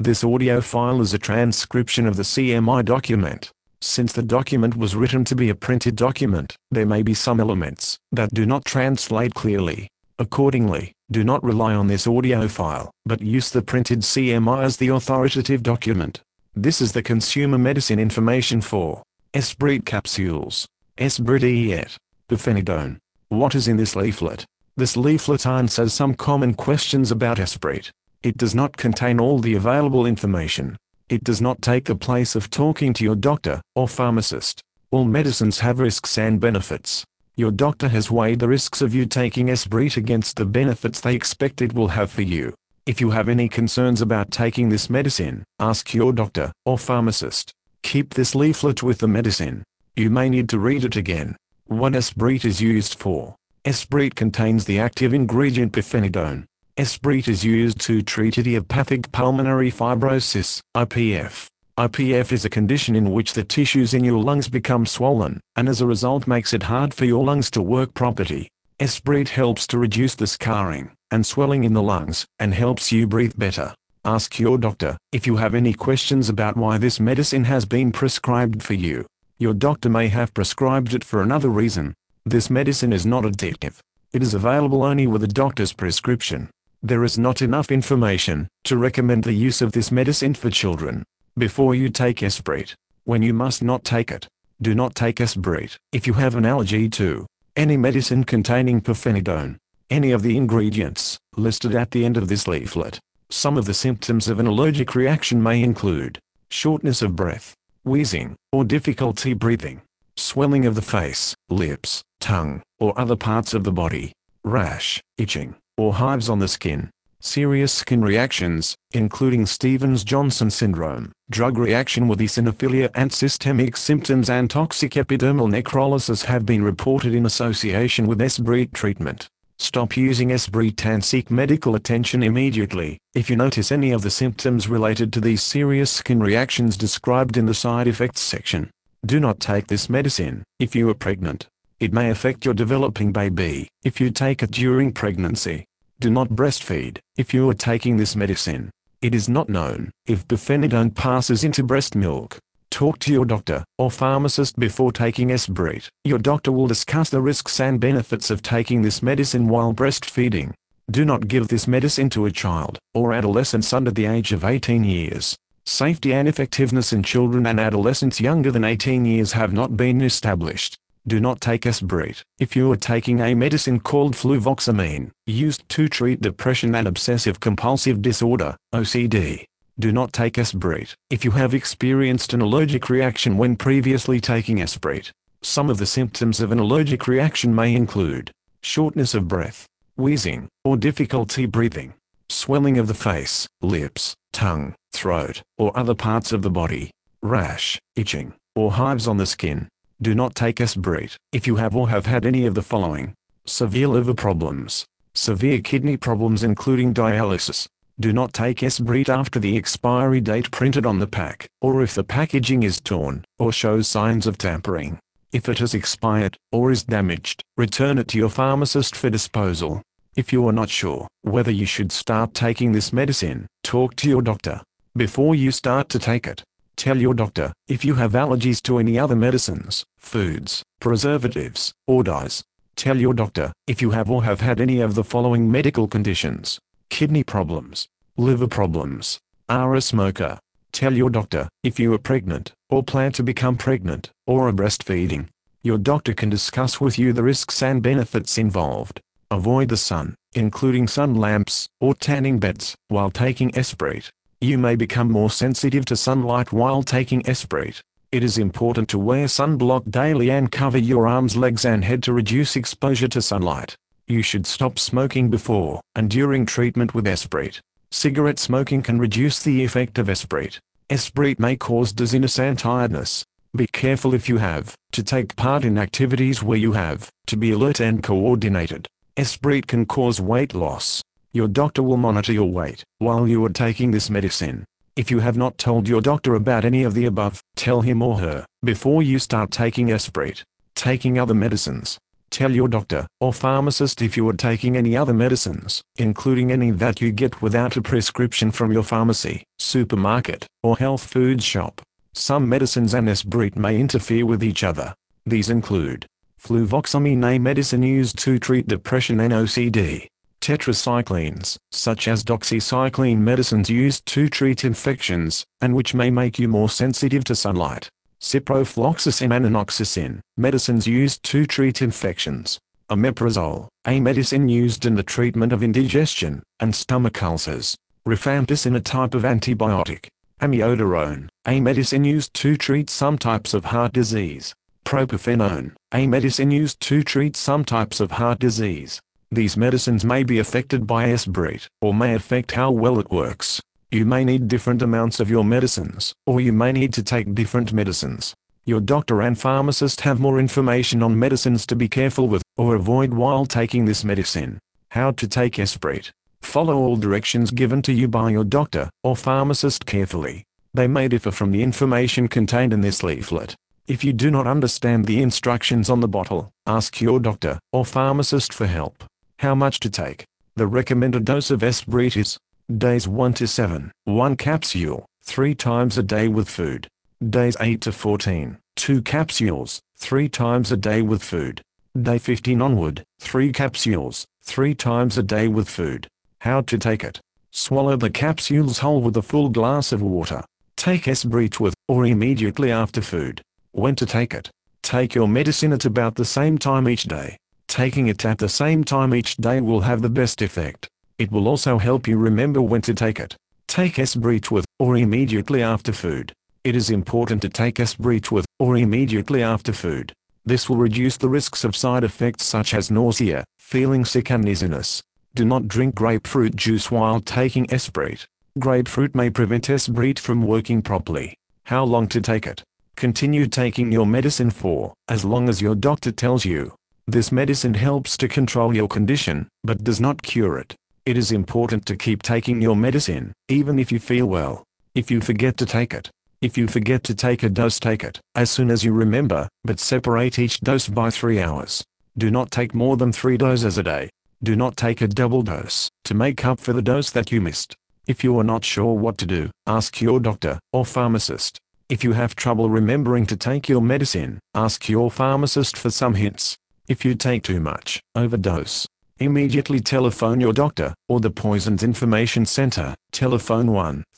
This audio file is a transcription of the CMI document. Since the document was written to be a printed document, there may be some elements that do not translate clearly. Accordingly, do not rely on this audio file, but use the printed CMI as the authoritative document. This is the consumer medicine information for Esprit capsules. Esprit et Pirfenidone. What is in this leaflet? This leaflet answers some common questions about Esprit. It does not contain all the available information. It does not take the place of talking to your doctor or pharmacist. All medicines have risks and benefits. Your doctor has weighed the risks of you taking Esprit against the benefits they expect it will have for you. If you have any concerns about taking this medicine, ask your doctor or pharmacist. Keep this leaflet with the medicine. You may need to read it again. What Esprit is used for. Esprit contains the active ingredient pirfenidone. Esprit is used to treat idiopathic pulmonary fibrosis, IPF. IPF is a condition in which the tissues in your lungs become swollen, and as a result makes it hard for your lungs to work properly. Esprit helps to reduce the scarring and swelling in the lungs, and helps you breathe better. Ask your doctor if you have any questions about why this medicine has been prescribed for you. Your doctor may have prescribed it for another reason. This medicine is not addictive. It is available only with a doctor's prescription. There is not enough information to recommend the use of this medicine for children. Before you take Esprit, when you must not take it, do not take Esprit if you have an allergy to any medicine containing pirfenidone. Any of the ingredients listed at the end of this leaflet. Some of the symptoms of an allergic reaction may include shortness of breath, wheezing, or difficulty breathing, swelling of the face, lips, tongue, or other parts of the body, rash, itching, or hives on the skin, serious skin reactions, including Stevens-Johnson syndrome, drug reaction with eosinophilia and systemic symptoms and toxic epidermal necrolysis have been reported in association with Esprit treatment. Stop using Esprit and seek medical attention immediately if you notice any of the symptoms related to these serious skin reactions described in the side effects section. Do not take this medicine if you are pregnant. It may affect your developing baby if you take it during pregnancy. Do not breastfeed if you are taking this medicine. It is not known if pirfenidone passes into breast milk. Talk to your doctor or pharmacist before taking Esprit. Your doctor will discuss the risks and benefits of taking this medicine while breastfeeding. Do not give this medicine to a child or adolescents under the age of 18 years. Safety and effectiveness in children and adolescents younger than 18 years have not been established. Do not take Esprit if you are taking a medicine called fluvoxamine, used to treat depression and obsessive-compulsive disorder, OCD. Do not take Esprit if you have experienced an allergic reaction when previously taking Esprit. Some of the symptoms of an allergic reaction may include shortness of breath, wheezing, or difficulty breathing, swelling of the face, lips, tongue, throat, or other parts of the body, rash, itching, or hives on the skin. Do not take Esprit if you have or have had any of the following: severe liver problems, severe kidney problems including dialysis. Do not take Esprit after the expiry date printed on the pack, or if the packaging is torn or shows signs of tampering. If it has expired or is damaged, return it to your pharmacist for disposal. If you are not sure whether you should start taking this medicine, talk to your doctor before you start to take it. Tell your doctor if you have allergies to any other medicines, foods, preservatives, or dyes. Tell your doctor if you have or have had any of the following medical conditions: kidney problems, liver problems, are a smoker. Tell your doctor if you are pregnant, or plan to become pregnant, or are breastfeeding. Your doctor can discuss with you the risks and benefits involved. Avoid the sun, including sun lamps, or tanning beds, while taking Esprit. You may become more sensitive to sunlight while taking Esprit. It is important to wear sunblock daily and cover your arms, legs and head to reduce exposure to sunlight. You should stop smoking before and during treatment with Esprit. Cigarette smoking can reduce the effect of Esprit. Esprit may cause dizziness and tiredness. Be careful if you have to take part in activities where you have to be alert and coordinated. Esprit can cause weight loss. Your doctor will monitor your weight while you are taking this medicine. If you have not told your doctor about any of the above, tell him or her before you start taking Esprit. Taking other medicines. Tell your doctor or pharmacist if you are taking any other medicines, including any that you get without a prescription from your pharmacy, supermarket, or health food shop. Some medicines and Esbriet may interfere with each other. These include fluvoxamine, a medicine used to treat depression and OCD. Tetracyclines, such as doxycycline, medicines used to treat infections, and which may make you more sensitive to sunlight. Ciprofloxacin and enoxacin, medicines used to treat infections. Omeprazole, a medicine used in the treatment of indigestion and stomach ulcers. Rifampicin, a type of antibiotic. Amiodarone, a medicine used to treat some types of heart disease. Propafenone, a medicine used to treat some types of heart disease. These medicines may be affected by Esbriet, or may affect how well it works. You may need different amounts of your medicines, or you may need to take different medicines. Your doctor and pharmacist have more information on medicines to be careful with, or avoid while taking this medicine. How to take Esbriet. Follow all directions given to you by your doctor or pharmacist carefully. They may differ from the information contained in this leaflet. If you do not understand the instructions on the bottle, ask your doctor or pharmacist for help. How much to take? The recommended dose of Esbriet is days 1 to 7, 1 capsule, 3 times a day with food. Days 8 to 14, 2 capsules, 3 times a day with food. Day 15 onward, 3 capsules, 3 times a day with food. How to take it? Swallow the capsules whole with a full glass of water. Take Esbriet with, or immediately after food. When to take it? Take your medicine at about the same time each day. Taking it at the same time each day will have the best effect. It will also help you remember when to take it. Take Esbriet with, or immediately after food. It is important to take Esbriet with, or immediately after food. This will reduce the risks of side effects such as nausea, feeling sick and dizziness. Do not drink grapefruit juice while taking Esbriet. Grapefruit may prevent Esbriet from working properly. How long to take it? Continue taking your medicine for as long as your doctor tells you. This medicine helps to control your condition, but does not cure it. It is important to keep taking your medicine, even if you feel well. If you forget to take it. If you forget to take a dose, take it as soon as you remember, but separate each dose by 3 hours. Do not take more than 3 doses a day. Do not take a double dose to make up for the dose that you missed. If you are not sure what to do, ask your doctor or pharmacist. If you have trouble remembering to take your medicine, ask your pharmacist for some hints. If you take too much, overdose, immediately telephone your doctor or the Poisons Information Center, telephone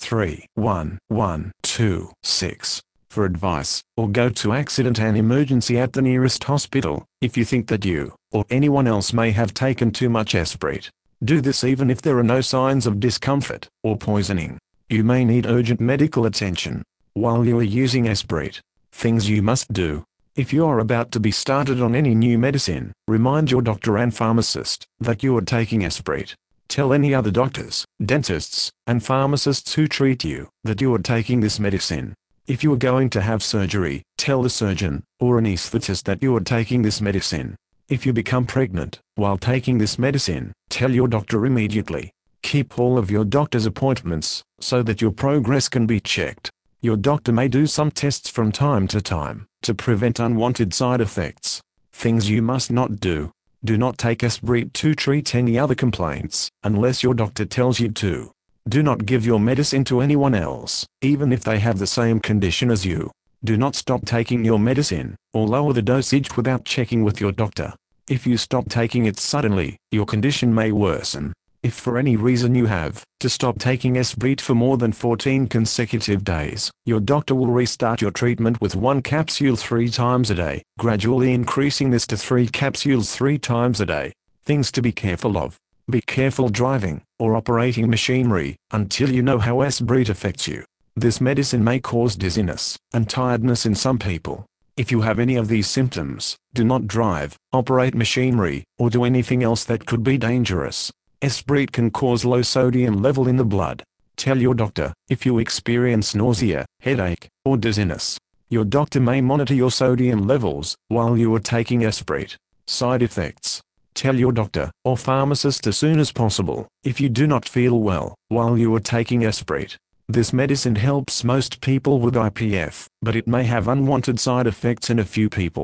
1-311-126 for advice, or go to accident and emergency at the nearest hospital if you think that you or anyone else may have taken too much Esbriet. Do this even if there are no signs of discomfort or poisoning. You may need urgent medical attention while you are using Esbriet. Things you must do. If you are about to be started on any new medicine, remind your doctor and pharmacist that you are taking Esbriet. Tell any other doctors, dentists, and pharmacists who treat you that you are taking this medicine. If you are going to have surgery, tell the surgeon or anesthetist that you are taking this medicine. If you become pregnant while taking this medicine, tell your doctor immediately. Keep all of your doctor's appointments so that your progress can be checked. Your doctor may do some tests from time to prevent unwanted side effects. Things you must not do. Do not take Esbriet to treat any other complaints, unless your doctor tells you to. Do not give your medicine to anyone else, even if they have the same condition as you. Do not stop taking your medicine, or lower the dosage without checking with your doctor. If you stop taking it suddenly, your condition may worsen. If for any reason you have to stop taking Esbriet for more than 14 consecutive days, your doctor will restart your treatment with 1 capsule 3 times a day, gradually increasing this to 3 capsules 3 times a day. Things to be careful of. Be careful driving or operating machinery until you know how Esbriet affects you. This medicine may cause dizziness and tiredness in some people. If you have any of these symptoms, do not drive, operate machinery, or do anything else that could be dangerous. Esbriet can cause low sodium level in the blood. Tell your doctor if you experience nausea, headache, or dizziness. Your doctor may monitor your sodium levels while you are taking Esbriet. Side effects. Tell your doctor or pharmacist as soon as possible if you do not feel well while you are taking Esbriet. This medicine helps most people with IPF, but it may have unwanted side effects in a few people.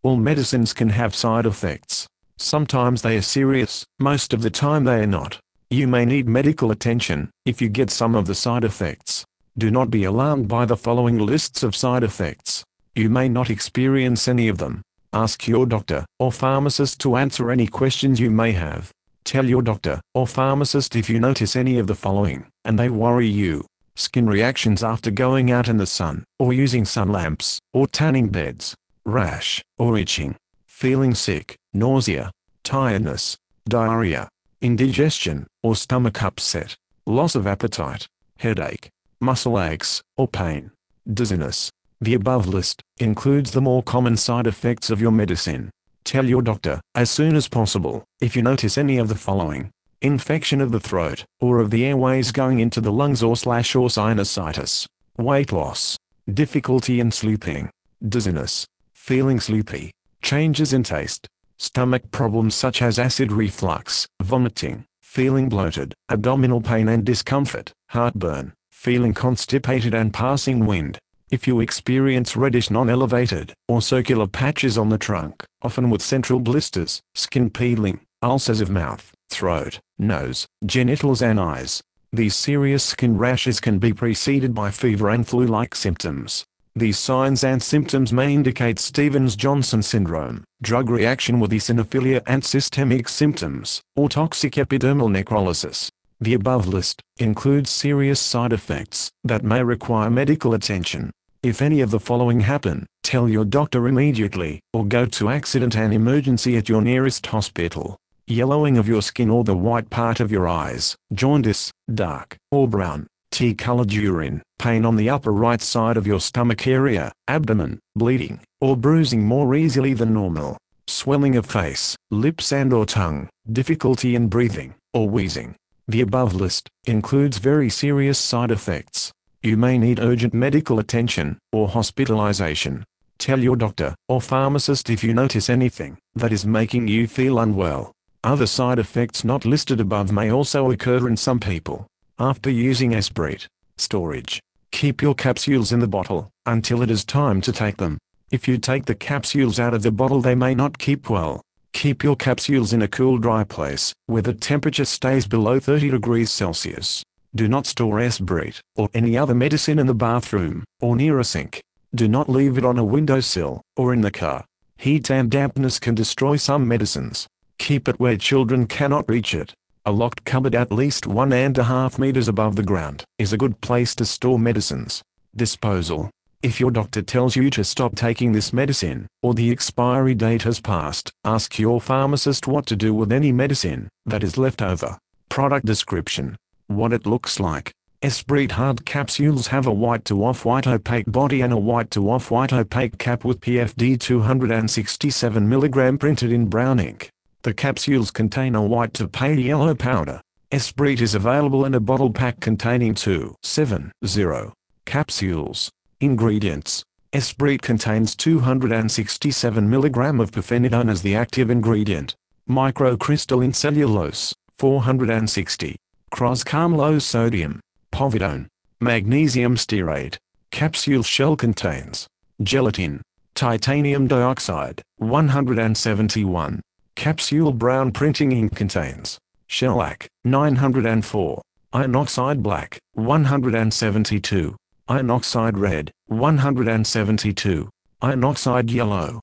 All medicines can have side effects. Sometimes they are serious, most of the time they are not. You may need medical attention if you get some of the side effects. Do not be alarmed by the following lists of side effects. You may not experience any of them. Ask your doctor or pharmacist to answer any questions you may have. Tell your doctor or pharmacist if you notice any of the following, and they worry you. Skin reactions after going out in the sun, or using sun lamps, or tanning beds. Rash, or itching. Feeling sick, nausea, tiredness, diarrhea, indigestion, or stomach upset. Loss of appetite, headache, muscle aches, or pain. Dizziness. The above list includes the more common side effects of your medicine. Tell your doctor as soon as possible if you notice any of the following: infection of the throat or of the airways going into the lungs or sinusitis, weight loss, difficulty in sleeping, dizziness, feeling sleepy, changes in taste, stomach problems such as acid reflux, vomiting, feeling bloated, abdominal pain and discomfort, heartburn, feeling constipated and passing wind. If you experience reddish non-elevated or circular patches on the trunk, often with central blisters, skin peeling, ulcers of mouth, throat, nose, genitals and eyes, these serious skin rashes can be preceded by fever and flu-like symptoms. These signs and symptoms may indicate Stevens-Johnson syndrome, drug reaction with eosinophilia and systemic symptoms, or toxic epidermal necrolysis. The above list includes serious side effects that may require medical attention. If any of the following happen, tell your doctor immediately, or go to accident and emergency at your nearest hospital. Yellowing of your skin or the white part of your eyes, jaundice, dark or brown, tea-colored urine, pain on the upper right side of your stomach area, abdomen, bleeding, or bruising more easily than normal, swelling of face, lips and/or tongue, difficulty in breathing, or wheezing. The above list includes very serious side effects. You may need urgent medical attention or hospitalization. Tell your doctor or pharmacist if you notice anything that is making you feel unwell. Other side effects not listed above may also occur in some people. After using Esbriet, storage. Keep your capsules in the bottle until it is time to take them. If you take the capsules out of the bottle, they may not keep well. Keep your capsules in a cool, dry place where the temperature stays below 30 degrees Celsius. Do not store Esbriet or any other medicine in the bathroom or near a sink. Do not leave it on a windowsill or in the car. Heat and dampness can destroy some medicines. Keep it where children cannot reach it. A locked cupboard at least 1.5 meters above the ground is a good place to store medicines. Disposal. If your doctor tells you to stop taking this medicine, or the expiry date has passed, ask your pharmacist what to do with any medicine that is left over. Product description. What it looks like. Esbriet hard capsules have a white to off-white opaque body and a white to off-white opaque cap with PFD 267 mg printed in brown ink. The capsules contain a white to pale yellow powder. Esbriet is available in a bottle pack containing 270 capsules. Ingredients. Esbriet contains 267 mg of pirfenidone as the active ingredient. Microcrystalline cellulose, 460. Croscarm low sodium. Povidone. Magnesium stearate. Capsule shell contains gelatin. Titanium dioxide, 171. Capsule brown printing ink contains shellac, 904. Iron oxide black, 172. Iron oxide red, 172. Iron oxide yellow,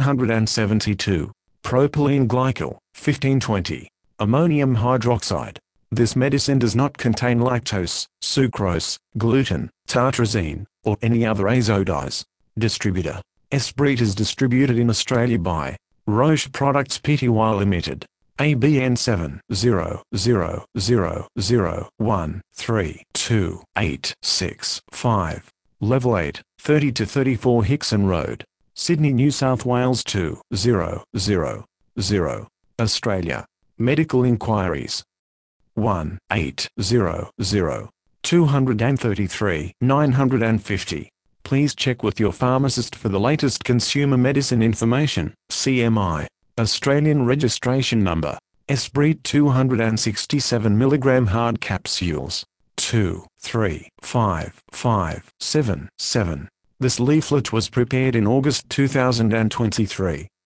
172. Propylene glycol, 1520. Ammonium hydroxide. This medicine does not contain lactose, sucrose, gluten, tartrazine, or any other azo-dyes. Distributor. Esbriet is distributed in Australia by Roche Products Pty Limited. ABN 70001328865. Level 8, 30 to 34 Hickson Road, Sydney, New South Wales 2000. Australia. Medical inquiries 1-800-233-950. Please check with your pharmacist for the latest consumer medicine information. CMI. Australian registration number. Esbriet 267 mg hard capsules. 235577. This leaflet was prepared in August 2023.